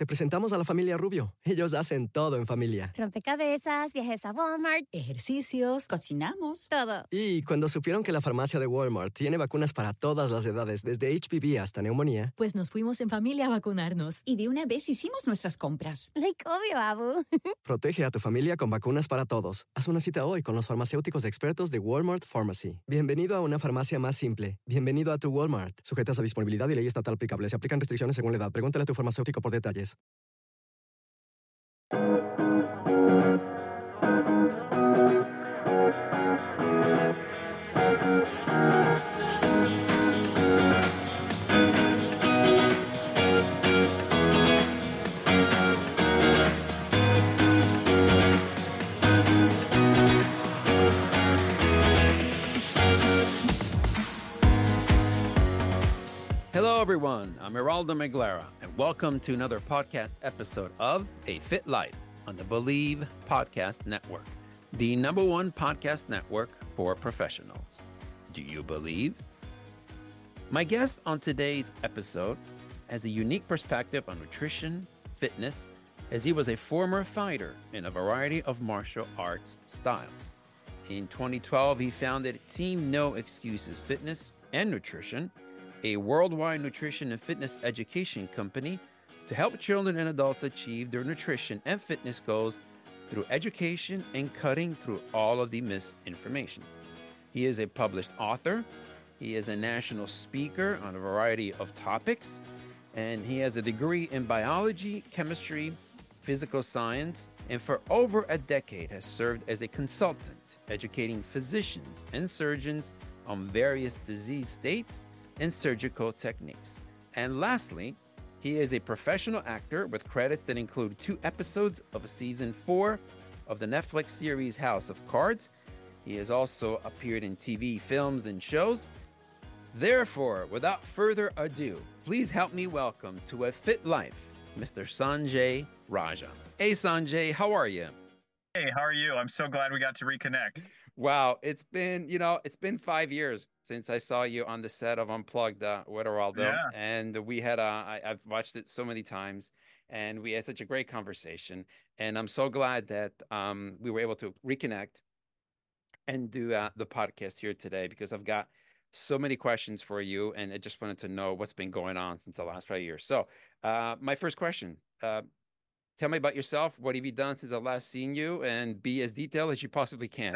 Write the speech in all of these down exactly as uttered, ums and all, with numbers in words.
Te presentamos a la familia Rubio. Ellos hacen todo en familia. Rompecabezas, viajes a Walmart, ejercicios, cocinamos, todo. Y cuando supieron que la farmacia de Walmart tiene vacunas para todas las edades, desde H P V hasta neumonía, pues nos fuimos en familia a vacunarnos. Y de una vez hicimos nuestras compras. Like obvio, Abu. protege a tu familia con vacunas para todos. Haz una cita hoy con los farmacéuticos expertos de Walmart Pharmacy. Bienvenido a una farmacia más simple. Bienvenido a tu Walmart. Sujetas a disponibilidad y ley estatal aplicable. Se aplican restricciones según la edad. Pregúntale a tu farmacéutico por detalles. Hello, everyone. I'm Geraldo Meglera, and welcome to another podcast episode of A Fit Life on the Believe Podcast Network, the number one podcast network for professionals. Do you believe? My guest on today's episode has a unique perspective on nutrition, fitness, as he was a former fighter in a variety of martial arts styles. In twenty twelve, he founded Team No Excuses Fitness and Nutrition, a worldwide nutrition and fitness education company to help children and adults achieve their nutrition and fitness goals through education and cutting through all of the misinformation. He is a published author. He is a national speaker on a variety of topics, and he has a degree in biology, chemistry, physical science, and for over a decade has served as a consultant, educating physicians and surgeons on various disease states and surgical techniques. And lastly, he is a professional actor with credits that include two episodes of season four of the Netflix series House of Cards. He has also appeared in T V, films, and shows. Therefore, without further ado, please help me welcome to A Fit Life, Mister Sanjay Raja. Hey, Sanjay, how are you? Hey, how are you? I'm so glad we got to reconnect. Wow, it's been, you know, it's been five years since I saw you on the set of Unplugged uh, with Geraldo. Yeah. And we had, uh, I, I've watched it so many times, and we had such a great conversation. And I'm so glad that um, we were able to reconnect and do uh, the podcast here today, because I've got so many questions for you, and I just wanted to know what's been going on since the last five years. So uh, my first question, uh, tell me about yourself. What have you done since I last seen you, and be as detailed as you possibly can.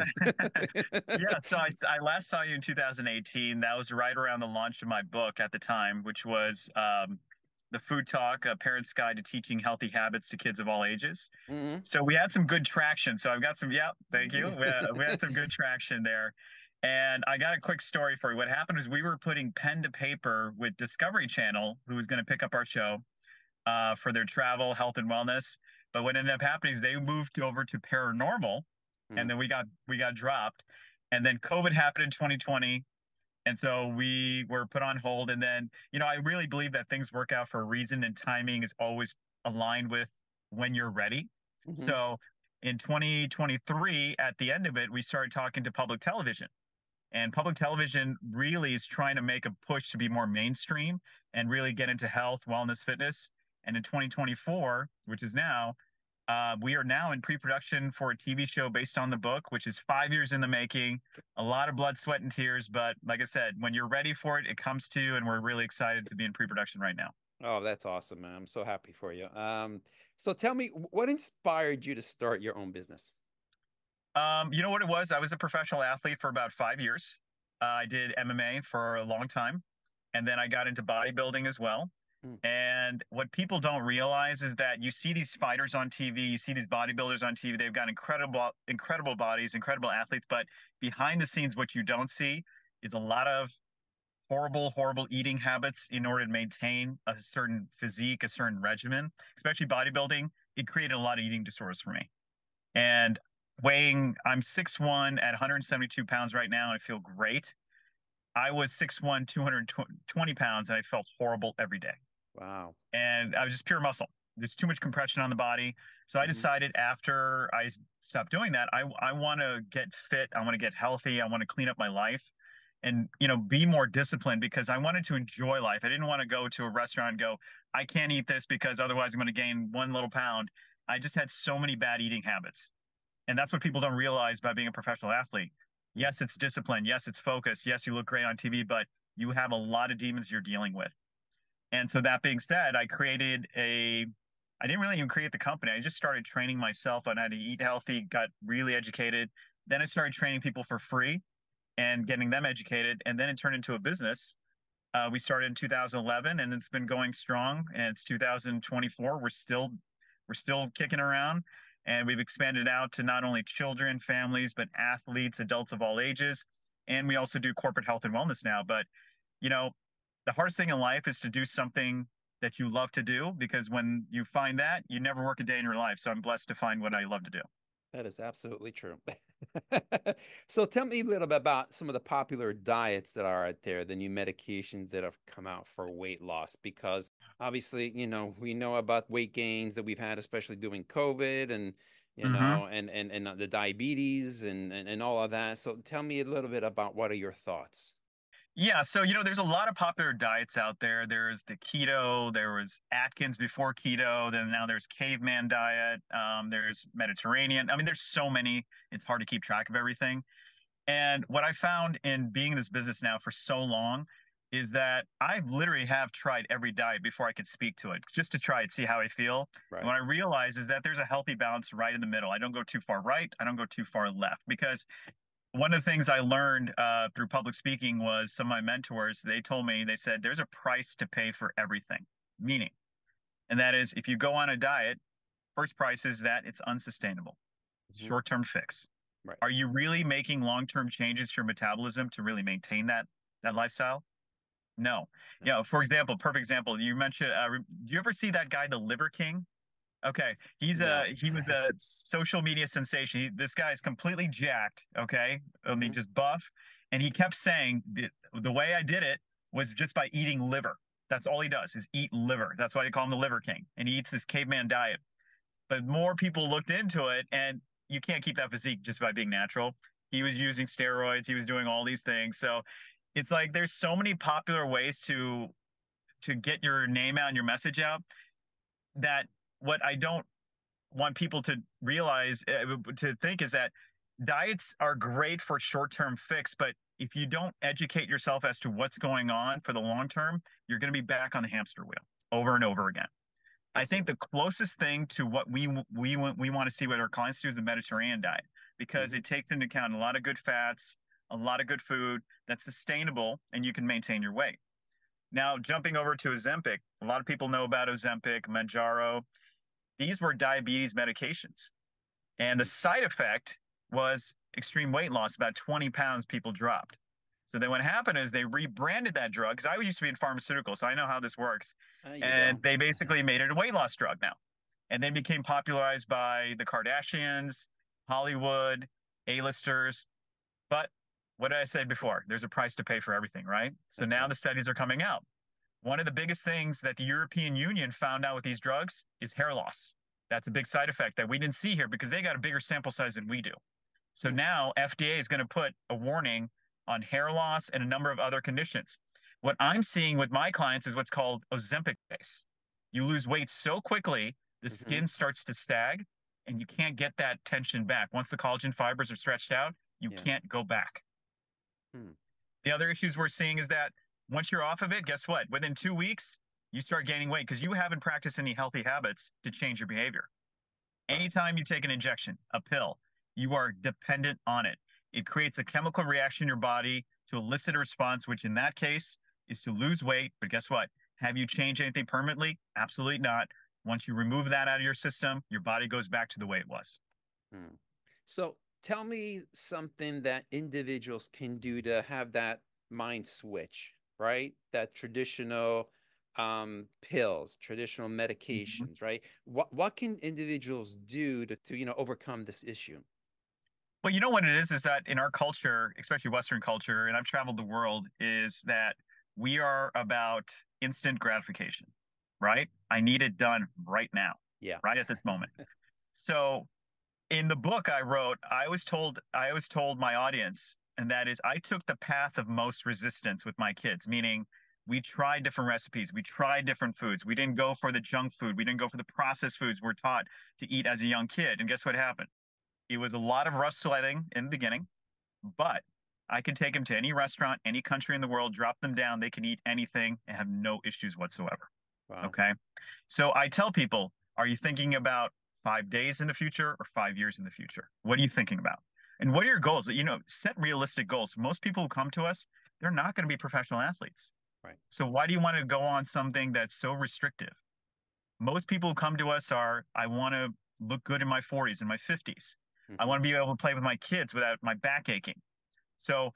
Yeah, so I, I last saw you in two thousand eighteen. That was right around the launch of my book at the time, which was um, The Food Talk, A Parent's Guide to Teaching Healthy Habits to Kids of All Ages. Mm-hmm. So we had some good traction. So I've got some, yeah, thank you. We had, we had some good traction there. And I got a quick story for you. What happened was we were putting pen to paper with Discovery Channel, who was going to pick up our show. Uh, for their travel, health, and wellness. But what ended up happening is they moved over to paranormal, mm. and then we got we got dropped. And then COVID happened in twenty twenty, and so we were put on hold. And then, you know, I really believe that things work out for a reason, and timing is always aligned with when you're ready. Mm-hmm. So in twenty twenty-three, at the end of it, we started talking to public television. And public television really is trying to make a push to be more mainstream and really get into health, wellness, fitness. And in twenty twenty-four, which is now, uh, we are now in pre-production for a T V show based on the book, which is five years in the making, a lot of blood, sweat, and tears. But like I said, when you're ready for it, it comes to you, and we're really excited to be in pre-production right now. Oh, that's awesome, man. I'm so happy for you. Um, so tell me, what inspired you to start your own business? Um, you know what it was? I was a professional athlete for about five years. Uh, I did M M A for a long time, and then I got into bodybuilding as well. And what people don't realize is that you see these fighters on T V, you see these bodybuilders on T V, they've got incredible, incredible bodies, incredible athletes, but behind the scenes, what you don't see is a lot of horrible, horrible eating habits in order to maintain a certain physique, a certain regimen, especially bodybuilding. It created a lot of eating disorders for me. And weighing, I'm six one at one hundred seventy-two pounds right now. I feel great. I was six one, two hundred twenty pounds, and I felt horrible every day. Wow. And I was just pure muscle. There's too much compression on the body. So I decided after I stopped doing that, I, I want to get fit. I want to get healthy. I want to clean up my life and, you know, be more disciplined, because I wanted to enjoy life. I didn't want to go to a restaurant and go, I can't eat this because otherwise I'm going to gain one little pound. I just had so many bad eating habits. And that's what people don't realize by being a professional athlete. Yes, it's discipline. Yes, it's focus. Yes, you look great on T V, but you have a lot of demons you're dealing with. And so that being said, I created a, I didn't really even create the company. I just started training myself on how to eat healthy, got really educated. Then I started training people for free and getting them educated. And then it turned into a business. Uh, we started in two thousand eleven and it's been going strong, and it's two thousand twenty-four. We're still, we're still kicking around, and we've expanded out to not only children, families, but athletes, adults of all ages. And we also do corporate health and wellness now. But, you know, the hardest thing in life is to do something that you love to do, because when you find that, you never work a day in your life. So I'm blessed to find what I love to do. That is absolutely true. So tell me a little bit about some of the popular diets that are out there, the new medications that have come out for weight loss, because obviously, you know, we know about weight gains that we've had, especially during COVID, and, you Mm-hmm. know, and, and, and the diabetes and, and, and all of that. So tell me a little bit about what are your thoughts? Yeah, so you know, there's a lot of popular diets out there. There's the keto, there was Atkins before keto, then now there's caveman diet, um, there's Mediterranean. I mean, there's so many, it's hard to keep track of everything. And what I found in being in this business now for so long is that I literally have tried every diet before I could speak to it, just to try it, see how I feel. Right. And what I realize is that there's a healthy balance right in the middle. I don't go too far right, I don't go too far left, because one of the things I learned uh, through public speaking was some of my mentors, they told me, they said, there's a price to pay for everything, meaning, and that is, if you go on a diet, first price is that it's unsustainable, Mhm. short-term fix. Right. Are you really making long-term changes to your metabolism to really maintain that, that lifestyle? No. You know, for example, perfect example, you mentioned, uh, do you ever see that guy, the Liver King? Okay, he's No. a he was a social media sensation. He, this guy is completely jacked. Okay, I mean Mhm. just buff, and he kept saying the the way I did it was just by eating liver. That's all he does is eat liver. That's why they call him the Liver King, and he eats this caveman diet. But more people looked into it, and you can't keep that physique just by being natural. He was using steroids. He was doing all these things. So it's like there's so many popular ways to to get your name out and your message out, that what I don't want people to realize, uh, to think, is that diets are great for short-term fix, but if you don't educate yourself as to what's going on for the long term, you're going to be back on the hamster wheel over and over again. I think the closest thing to what we we we want to see what our clients do is the Mediterranean diet, because Mhm. it takes into account a lot of good fats, a lot of good food that's sustainable, and you can maintain your weight. Now, jumping over to Ozempic, a lot of people know about Ozempic, Mounjaro. These were diabetes medications. And the side effect was extreme weight loss. About twenty pounds people dropped. So then what happened is they rebranded that drug, because I used to be in pharmaceuticals, so I know how this works. There you And go. they basically made it a weight loss drug now. And then became popularized by the Kardashians, Hollywood, A-listers. But what did I say before? There's a price to pay for everything, right? So That's now right. the studies are coming out. One of the biggest things that the European Union found out with these drugs is hair loss. That's a big side effect that we didn't see here because they got a bigger sample size than we do. So Hmm. now F D A is going to put a warning on hair loss and a number of other conditions. What I'm seeing with my clients is what's called Ozempic base. You lose weight so quickly, the Mhm. skin starts to sag, and you can't get that tension back. Once the collagen fibers are stretched out, you Yeah. can't go back. Hmm. The other issues we're seeing is that once you're off of it, guess what? Within two weeks, you start gaining weight because you haven't practiced any healthy habits to change your behavior. Right. Anytime you take an injection, a pill, you are dependent on it. It creates a chemical reaction in your body to elicit a response, which in that case is to lose weight. But guess what? Have you changed anything permanently? Absolutely not. Once you remove that out of your system, your body goes back to the way it was. Hmm. So tell me something that individuals can do to have that mind switch, right? That traditional um, pills, traditional Mhm. medications, right? What what can individuals do to, to you know overcome this issue? Well, you know what it is, is that in our culture, especially Western culture, and I've traveled the world, is that we are about instant gratification, right? I need it done right now, Yeah. right at this moment. So in the book I wrote, I was told, I was told my audience, and that is I took the path of most resistance with my kids, meaning We tried different recipes. We tried different foods. We didn't go for the junk food. We didn't go for the processed foods we're taught to eat as a young kid. And guess what happened? It was a lot of rough sledding in the beginning, but I could take them to any restaurant, any country in the world, drop them down. They can eat anything and have no issues whatsoever. Wow. Okay. So I tell people, are you thinking about five days in the future or five years in the future? What are you thinking about? And what are your goals? You know, set realistic goals. Most people who come to us, they're not going to be professional athletes. Right. So why do you want to go on something that's so restrictive? Most people who come to us are, I want to look good in my forties and my fifties. Mm-hmm. I want to be able to play with my kids without my back aching. So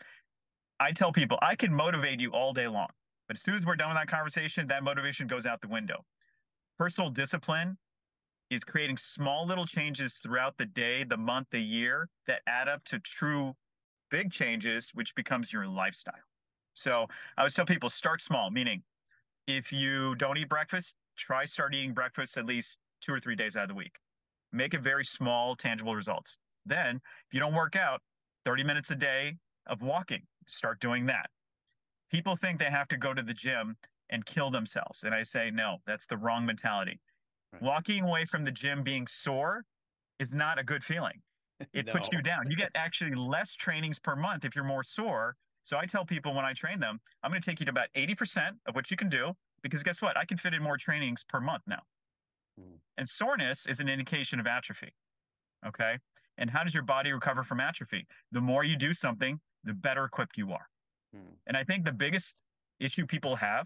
I tell people, I can motivate you all day long. But as soon as we're done with that conversation, that motivation goes out the window. Personal discipline is creating small little changes throughout the day, the month, the year that add up to true big changes, which becomes your lifestyle. So I always tell people, start small, meaning if you don't eat breakfast, try start eating breakfast at least two or three days out of the week. Make it very small, tangible results. Then if you don't work out, thirty minutes a day of walking, start doing that. People think they have to go to the gym and kill themselves. And I say, no, that's the wrong mentality. Right. Walking away from the gym being sore is not a good feeling. It No. puts you down. You get actually less trainings per month if you're more sore. So I tell people when I train them, I'm going to take you to about eighty percent of what you can do, because guess what? I can fit in more trainings per month now. Mm. And soreness is an indication of atrophy. Okay. And how does your body recover from atrophy? The more you do something, the better equipped you are. Mm. And I think the biggest issue people have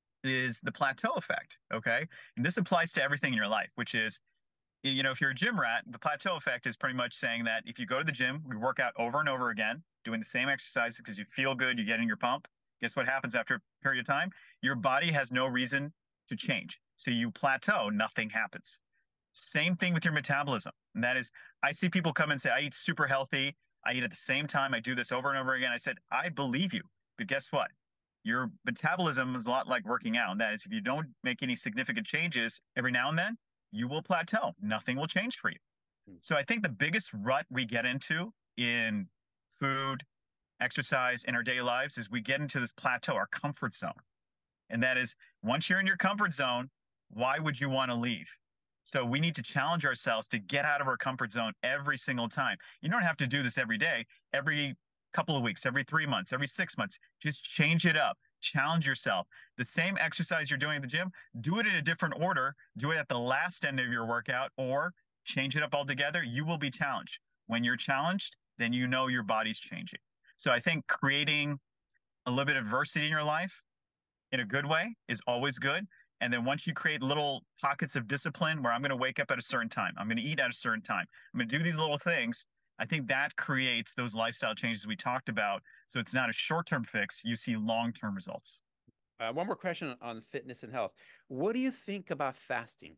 is the plateau effect. Okay. And this applies to everything in your life, which is, you know, if you're a gym rat, the plateau effect is pretty much saying that if you go to the gym, you work out over and over again, doing the same exercises because you feel good, you're getting your pump. Guess what happens after a period of time? Your body has no reason to change. So you plateau, nothing happens. Same thing with your metabolism. And that is, I see people come and say, I eat super healthy. I eat at the same time. I do this over and over again. I said, I believe you. But guess what? Your metabolism is a lot like working out. And that is, if you don't make any significant changes every now and then, you will plateau. Nothing will change for you. So I think the biggest rut we get into in food, exercise, in our daily lives is we get into this plateau, our comfort zone. And that is, once you're in your comfort zone, why would you want to leave? So we need to challenge ourselves to get out of our comfort zone every single time. You don't have to do this every day, every couple of weeks, every three months, every six months. Just change it up. Challenge yourself. The same exercise you're doing at the gym, do it in a different order. Do it at the last end of your workout, or change it up altogether. You will be challenged. When you're challenged, then you know your body's changing. So I think creating a little bit of adversity in your life in a good way is always good. And then once you create little pockets of discipline where I'm going to wake up at a certain time, I'm going to eat at a certain time, I'm going to do these little things, I think that creates those lifestyle changes we talked about. So it's not a short-term fix. You see long-term results. Uh, one more question on fitness and health. What do you think about fasting?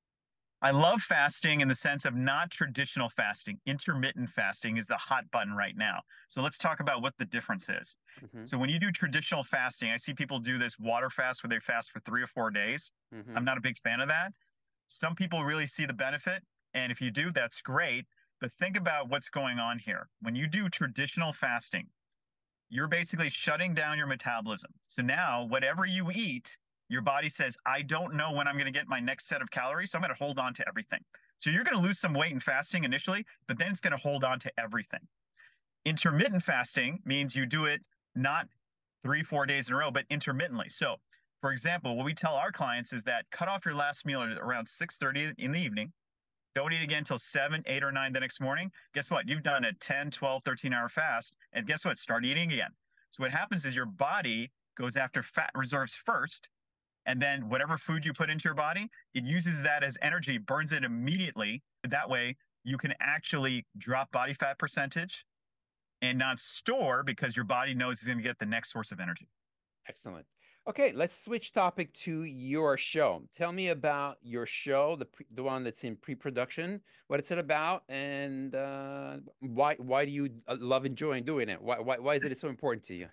I love fasting in the sense of not traditional fasting. Intermittent fasting is the hot button right now. So let's talk about what the difference is. Mm-hmm. So when you do traditional fasting, I see people do this water fast where they fast for three or four days. Mm-hmm. I'm not a big fan of that. Some people really see the benefit. And if you do, that's great. But think about what's going on here. When you do traditional fasting, you're basically shutting down your metabolism. So now whatever you eat, your body says, I don't know when I'm going to get my next set of calories, so I'm going to hold on to everything. So you're going to lose some weight in fasting initially, but then it's going to hold on to everything. Intermittent fasting means you do it not three, four days in a row, but intermittently. So for example, what we tell our clients is that cut off your last meal at around six thirty in the evening. Don't eat again until seven, eight, or nine the next morning. Guess what? You've done a ten, twelve, thirteen hour fast. And guess what? Start eating again. So what happens is your body goes after fat reserves first. And then whatever food you put into your body, it uses that as energy, burns it immediately. That way you can actually drop body fat percentage and not store, because your body knows it's going to get the next source of energy. Excellent. Okay, let's switch topic to your show. Tell me about your show, the pre, the one that's in pre-production, what it's about, and uh, why why do you love enjoying doing it? Why why, why is it so important to you?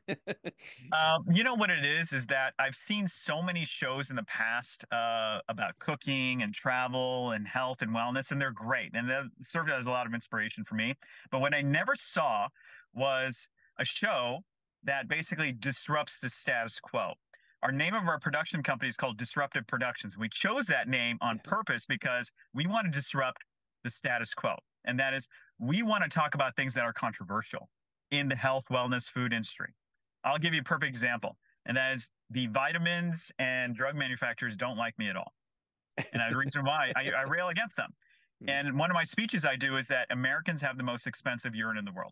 um, you know what it is, is that I've seen so many shows in the past uh, about cooking and travel and health and wellness, and they're great. And that served as a lot of inspiration for me. But what I never saw was a show that basically disrupts the status quo. our name of our production company is called Disruptive Productions. We chose that name on Yeah. purpose because we want to disrupt the status quo. And that is, we want to talk about things that are controversial in the health, wellness, food industry. I'll give you a perfect example, and that is the vitamins and drug manufacturers don't like me at all. And the reason why, I, I rail against them. Mm. And one of my speeches I do is that Americans have the most expensive urine in the world.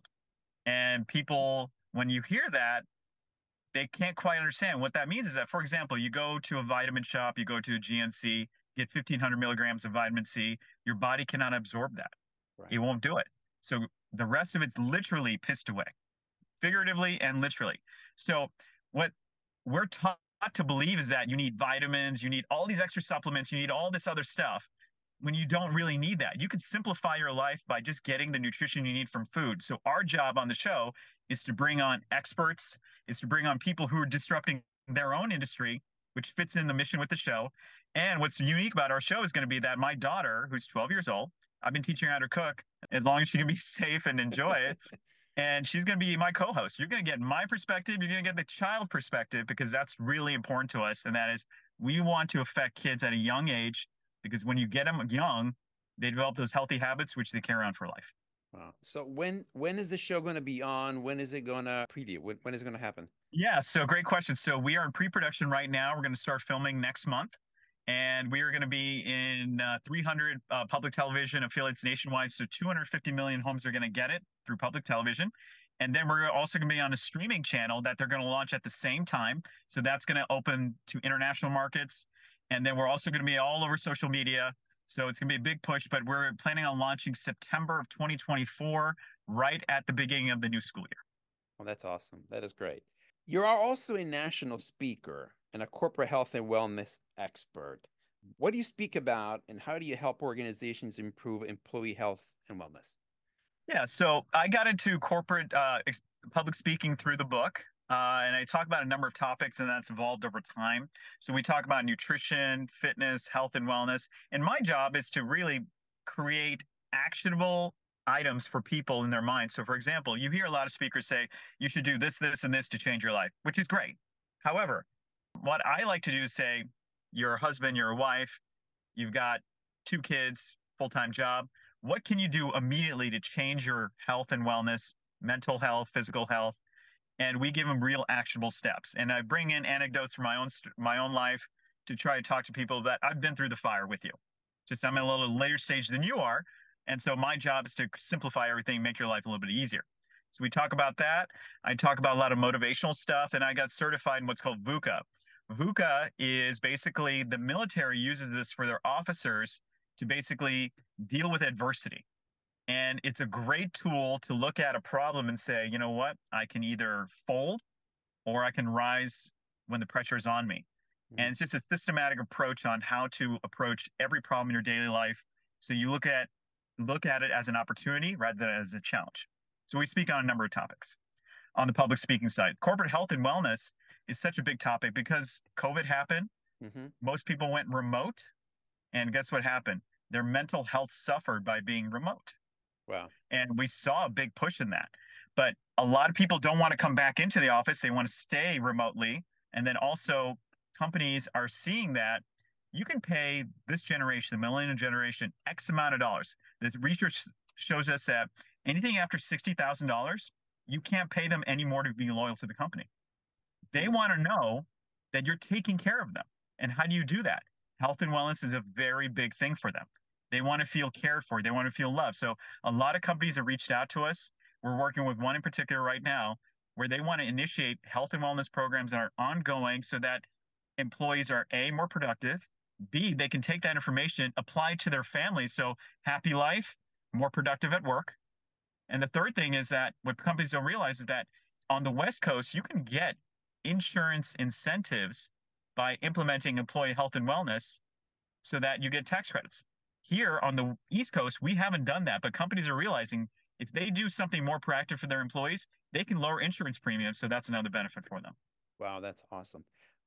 And people, when you hear that, they can't quite understand. What that means is that, for example, you go to a vitamin shop, you go to a G N C, get fifteen hundred milligrams of vitamin C, your body cannot absorb that. Right. It won't do it. So the rest of it's literally pissed away, figuratively and literally. So what we're taught to believe is that you need vitamins, you need all these extra supplements, you need all this other stuff, when you don't really need that. You could simplify your life by just getting the nutrition you need from food. So our job on the show is to bring on experts, is to bring on people who are disrupting their own industry, which fits in the mission with the show. And what's unique about our show is going to be that my daughter, who's twelve years old, I've been teaching her how to cook as long as she can be safe and enjoy it. And she's going to be my co-host. You're going to get my perspective. You're going to get the child perspective, because that's really important to us. And that is, we want to affect kids at a young age, because when you get them young, they develop those healthy habits, which they carry on for life. Wow. So when when is the show going to be on? When is it going to preview? When, when is it going to happen? Yeah, so great question. So we are in pre-production right now. We're going to start filming next month. And we are going to be in uh, three hundred uh, public television affiliates nationwide. So two hundred fifty million homes are going to get it through public television. And then we're also going to be on a streaming channel that they're going to launch at the same time. So that's going to open to international markets. And then we're also going to be all over social media. So it's going to be a big push, but we're planning on launching September of twenty twenty-four, right at the beginning of the new school year. Well, that's awesome. That is great. You are also a national speaker and a corporate health and wellness expert. What do you speak about, and how do you help organizations improve employee health and wellness? Yeah, so I got into corporate uh, ex- public speaking through the book. Uh, and I talk about a number of topics, and that's evolved over time. So we talk about nutrition, fitness, health, and wellness. And my job is to really create actionable items for people in their minds. So for example, you hear a lot of speakers say, you should do this, this, and this to change your life, which is great. However, what I like to do is say, you're a husband, you're a wife, you've got two kids, full-time job. What can you do immediately to change your health and wellness, mental health, physical health? And we give them real actionable steps. And I bring in anecdotes from my own my own life to try to talk to people that I've been through the fire with you. Just I'm in a little later stage than you are. And so my job is to simplify everything, make your life a little bit easier. So we talk about that. I talk about a lot of motivational stuff, and I got certified in what's called VUCA. VUCA is basically, the military uses this for their officers to basically deal with adversity. And it's a great tool to look at a problem and say, you know what, I can either fold or I can rise when the pressure is on me. Mm-hmm. And it's just a systematic approach on how to approach every problem in your daily life. So you look at look at it as an opportunity rather than as a challenge. So we speak on a number of topics. On the public speaking side, corporate health and wellness is such a big topic because COVID happened. Mm-hmm. Most people went remote. And guess what happened? Their mental health suffered by being remote. Wow. And we saw a big push in that. But a lot of people don't want to come back into the office. They want to stay remotely. And then also companies are seeing that you can pay this generation, the millennial generation, X amount of dollars. The research shows us that anything after sixty thousand dollars, you can't pay them any more to be loyal to the company. They want to know that you're taking care of them. And how do you do that? Health and wellness is a very big thing for them. They want to feel cared for. They want to feel loved. So a lot of companies have reached out to us. We're working with one in particular right now where they want to initiate health and wellness programs that are ongoing so that employees are A, more productive, B, they can take that information, apply it to their families. So happy life, more productive at work. And the third thing is that what companies don't realize is that on the West Coast, you can get insurance incentives by implementing employee health and wellness so that you get tax credits. Here on the East Coast, we haven't done that, but companies are realizing if they do something more proactive for their employees, they can lower insurance premiums. So that's another benefit for them. Wow, that's awesome.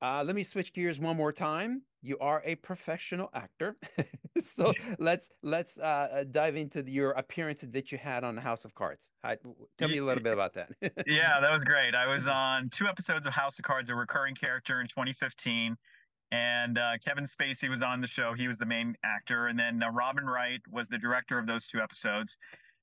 Uh, let me switch gears one more time. You are a professional actor, so let's let's uh, uh, dive into the, your appearances that you had on House of Cards. Hi, tell me a little bit about that. Yeah, that was great. I was on two episodes of House of Cards, a recurring character in twenty fifteen, and uh, Kevin Spacey was on the show. He was the main actor, and then uh, Robin Wright was the director of those two episodes.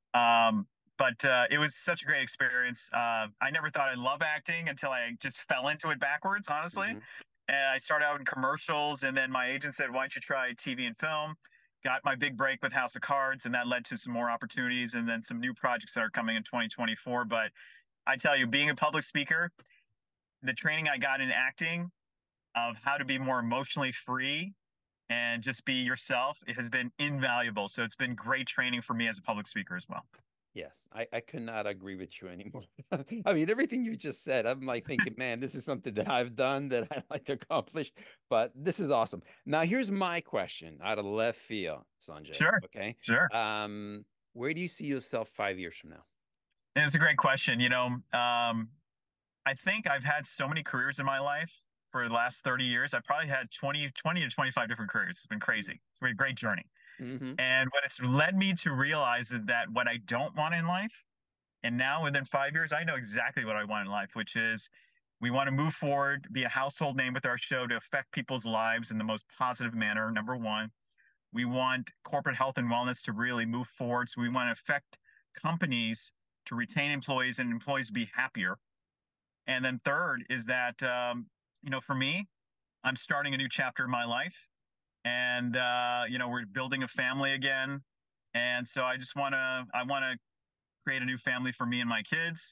Um, but uh, it was such a great experience. Uh, I never thought I'd love acting until I just fell into it backwards, honestly. Mhm. And I started out in commercials, and then my agent said, "Why don't you try T V and film?" Got my big break with House of Cards, and that led to some more opportunities and then some new projects that are coming in twenty twenty-four. But I tell you, being a public speaker, the training I got in acting of how to be more emotionally free and just be yourself, it has been invaluable. So it's been great training for me as a public speaker as well. Yes, I, I could not agree with you anymore. I mean, everything you just said, I'm like thinking, man, this is something that I've done that I'd like to accomplish, but this is awesome. Now, here's my question out of left field, Sanjay. Sure. Okay. Sure. Um, where do you see yourself five years from now? And it's a great question. You know, um, I think I've had so many careers in my life for the last thirty years. I've probably had twenty, twenty to twenty-five different careers. It's been crazy. It's been a great journey. Mm-hmm. And what it's led me to realize is that what I don't want in life, and now within five years, I know exactly what I want in life, which is we want to move forward, be a household name with our show to affect people's lives in the most positive manner, number one. We want corporate health and wellness to really move forward. So we want to affect companies to retain employees and employees to be happier. And then third is that, um, you know, for me, I'm starting a new chapter in my life. And, uh, you know, we're building a family again. And so I just want to, I want to create a new family for me and my kids,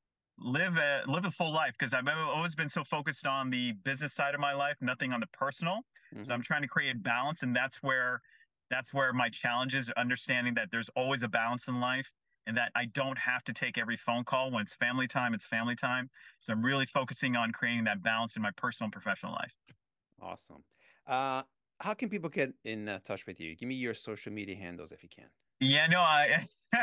live a, live a full life. Because I've always been so focused on the business side of my life, nothing on the personal. Mm-hmm. So I'm trying to create balance. And that's where, that's where my challenge is, understanding that there's always a balance in life and that I don't have to take every phone call. When it's family time, it's family time. So I'm really focusing on creating that balance in my personal and professional life. Awesome. Uh, how can people get in uh, touch with you? Give me your social media handles if you can. Yeah, no, I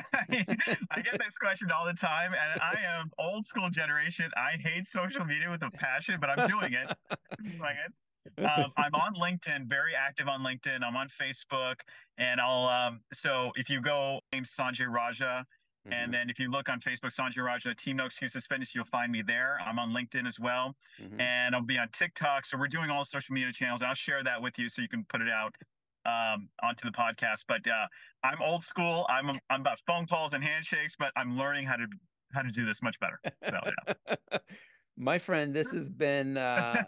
I get this question all the time, and I am old school generation. I hate social media with a passion, but I'm doing it. I'm doing it. Um, I'm on LinkedIn, very active on LinkedIn. I'm on Facebook, and I'll um, so if you go, name's Sanjay Raja. Mm-hmm. And then if you look on Facebook, Sanjay Raja, Team No Excuses Fitness, you'll find me there. I'm on LinkedIn as well. Mm-hmm. And I'll be on TikTok. So we're doing all the social media channels. I'll share that with you so you can put it out um, onto the podcast. But uh, I'm old school. I'm I'm about phone calls and handshakes, but I'm learning how to how to do this much better. So yeah. My friend, this has been uh,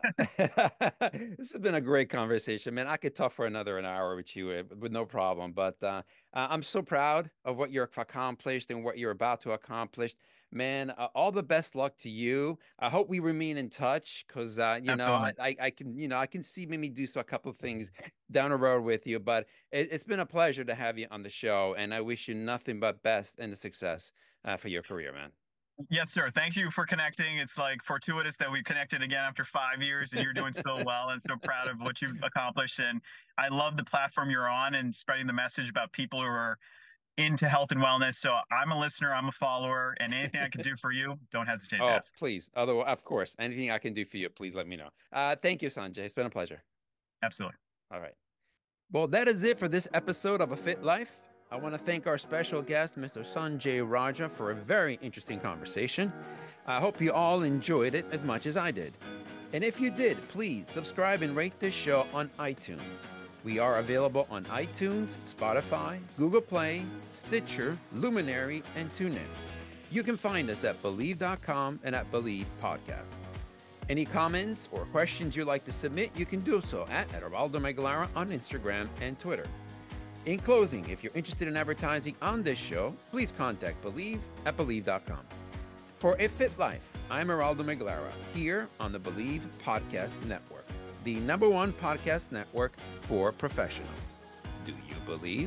this has been a great conversation, man. I could talk for another an hour with you with no problem. But uh, I'm so proud of what you've accomplished and what you're about to accomplish, man. Uh, all the best luck to you. I hope we remain in touch because uh, you Absolutely. know I, I can you know I can see maybe do so a couple of things down the road with you. But it, it's been a pleasure to have you on the show, and I wish you nothing but best and the success uh, for your career, man. Yes, sir. Thank you for connecting. It's like fortuitous that we connected again after five years and you're doing so well and so proud of what you've accomplished. And I love the platform you're on and spreading the message about people who are into health and wellness. So I'm a listener, I'm a follower, and anything I can do for you, don't hesitate oh, to ask. Please. Otherwise, of course, anything I can do for you, please let me know. Uh, thank you, Sanjay. It's been a pleasure. Absolutely. All right. Well, that is it for this episode of A Fit Life. I want to thank our special guest, Mister Sanjay Raja, for a very interesting conversation. I hope you all enjoyed it as much as I did. And if you did, please subscribe and rate this show on iTunes. We are available on iTunes, Spotify, Google Play, Stitcher, Luminary, and TuneIn. You can find us at Believe dot com and at Believe Podcasts. Any comments or questions you'd like to submit, you can do so at Eraldo Meglara on Instagram and Twitter. In closing, if you're interested in advertising on this show, please contact Believe at Believe dot com. For A Fit Life, I'm Eraldo Meglara, here on the Believe Podcast Network, the number one podcast network for professionals. Do you believe?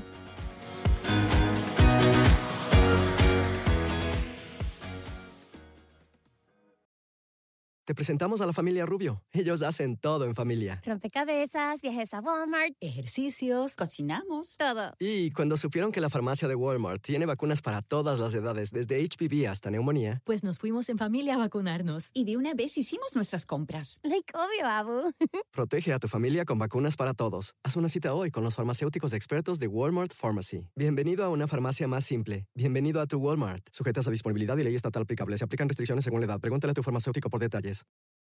Te presentamos a la familia Rubio. Ellos hacen todo en familia. Rompecabezas, viajes a Walmart, Ejercicios. Cocinamos. todo. Y cuando supieron que la farmacia de Walmart tiene vacunas para todas las edades, desde H P V hasta neumonía, Pues nos fuimos en familia a vacunarnos. Y de una vez hicimos nuestras compras. Like obvio, Abu. protege a tu familia con vacunas para todos. Haz una cita hoy con los farmacéuticos expertos de Walmart Pharmacy. Bienvenido a una farmacia más simple. Bienvenido a tu Walmart. Sujetas a disponibilidad y ley estatal aplicable. Se aplican restricciones según la edad. Pregúntale a tu farmacéutico por detalles.